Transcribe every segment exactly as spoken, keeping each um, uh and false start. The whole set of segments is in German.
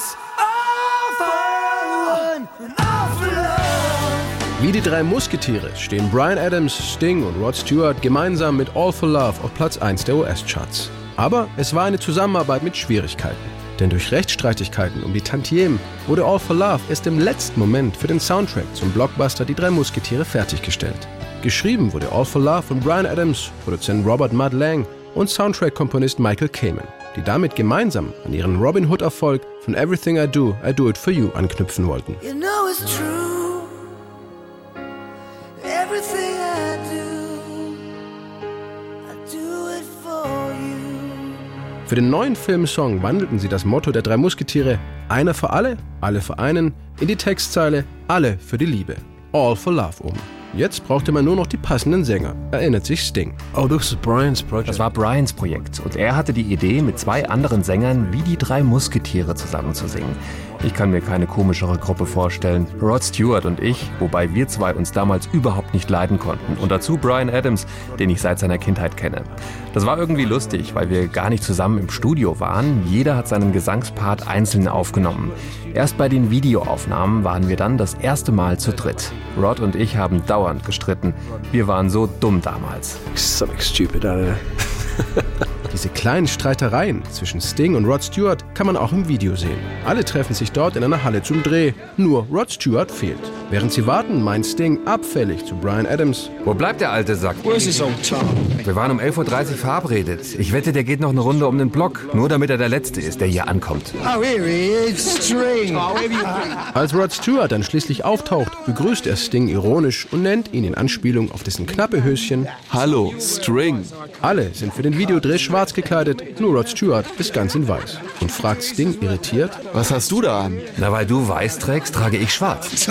It's all for one, all for love. Wie die drei Musketiere stehen Bryan Adams, Sting und Rod Stewart gemeinsam mit All for Love auf Platz eins der U S-Charts. Aber es war eine Zusammenarbeit mit Schwierigkeiten. Denn durch Rechtsstreitigkeiten um die Tantiemen wurde All for Love erst im letzten Moment für den Soundtrack zum Blockbuster Die drei Musketiere fertiggestellt. Geschrieben wurde All for Love von Bryan Adams, Produzent Robert Mudd Lang und Soundtrack-Komponist Michael Kamen, die damit gemeinsam an ihren Robin Hood-Erfolg von Everything I Do, I Do It For You anknüpfen wollten. You know it's true. Everything I do, I do it for you. Für den neuen Filmsong wandelten sie das Motto der drei Musketiere „Einer für alle, alle für einen“ in die Textzeile „Alle für die Liebe“, All for Love um. Jetzt brauchte man nur noch die passenden Sänger, erinnert sich Sting. Oh, this is Brian's project. Das war Brians Projekt und er hatte die Idee, mit zwei anderen Sängern wie die drei Musketiere zusammen zu singen. Ich kann mir keine komischere Gruppe vorstellen. Rod Stewart und ich, wobei wir zwei uns damals überhaupt nicht leiden konnten. Und dazu Bryan Adams, den ich seit seiner Kindheit kenne. Das war irgendwie lustig, weil wir gar nicht zusammen im Studio waren. Jeder hat seinen Gesangspart einzeln aufgenommen. Erst bei den Videoaufnahmen waren wir dann das erste Mal zu dritt. Rod und ich haben dauernd gestritten. Wir waren so dumm damals. Something stupid, I don't know. Diese kleinen Streitereien zwischen Sting und Rod Stewart kann man auch im Video sehen. Alle treffen sich dort in einer Halle zum Dreh, nur Rod Stewart fehlt. Während sie warten, meint Sting abfällig zu Bryan Adams: Wo bleibt der alte Sack? Wir waren um elf Uhr dreißig verabredet. Ich wette, der geht noch eine Runde um den Block, nur damit er der Letzte ist, der hier ankommt. Oh, here he is, String. Als Rod Stewart dann schließlich auftaucht, begrüßt er Sting ironisch und nennt ihn in Anspielung auf dessen knappe Höschen Hallo, String. Alle sind für den Videodreh schwarz gekleidet, nur Rod Stewart ist ganz in weiß. Und fragt Sting irritiert: Was hast du da an? Na, weil du weiß trägst, trage ich schwarz.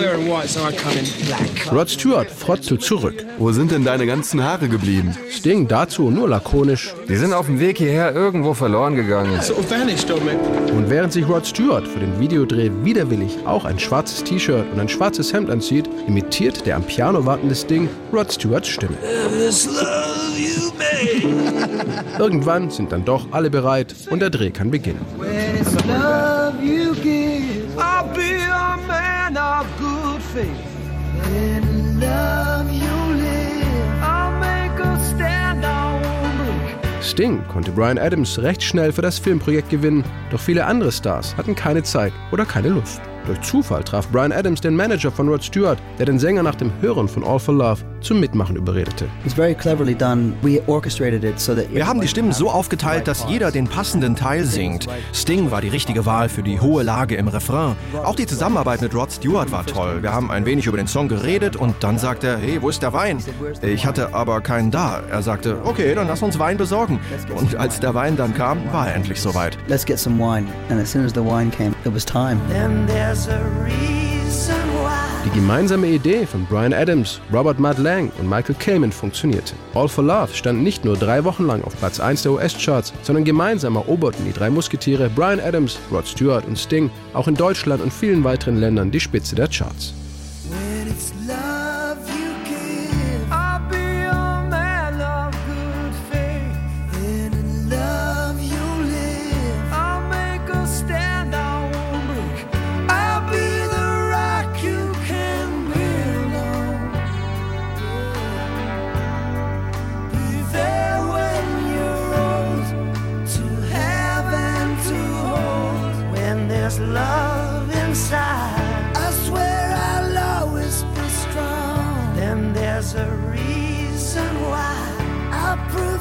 Rod Stewart frotzelt zurück. Wo sind denn deine ganzen Haare geblieben? Sting dazu nur lakonisch: Die sind auf dem Weg hierher irgendwo verloren gegangen. Und während sich Rod Stewart für den Videodreh widerwillig auch ein schwarzes T-Shirt und ein schwarzes Hemd anzieht, imitiert der am Piano wartende Sting Rod Stewarts Stimme. Irgendwann sind dann doch alle bereit und der Dreh kann beginnen. Sting konnte Bryan Adams recht schnell für das Filmprojekt gewinnen, doch viele andere Stars hatten keine Zeit oder keine Lust. Durch Zufall traf Bryan Adams den Manager von Rod Stewart, der den Sänger nach dem Hören von All for Love zum Mitmachen überredete. Wir haben die Stimmen so aufgeteilt, dass jeder den passenden Teil singt. Sting war die richtige Wahl für die hohe Lage im Refrain. Auch die Zusammenarbeit mit Rod Stewart war toll. Wir haben ein wenig über den Song geredet und dann sagte er: Hey, wo ist der Wein? Ich hatte aber keinen da. Er sagte: Okay, dann lass uns Wein besorgen. Und als der Wein dann kam, war er endlich soweit. Let's get some wine. And as soon as the wine came, it was time. Die gemeinsame Idee von Bryan Adams, Robert Mudd Lang und Michael Kamen funktionierte. All for Love stand nicht nur drei Wochen lang auf Platz eins der U S-Charts, sondern gemeinsam eroberten die drei Musketiere Bryan Adams, Rod Stewart und Sting auch in Deutschland und vielen weiteren Ländern die Spitze der Charts. Love inside. I swear I'll always be strong. Then there's a reason why I prove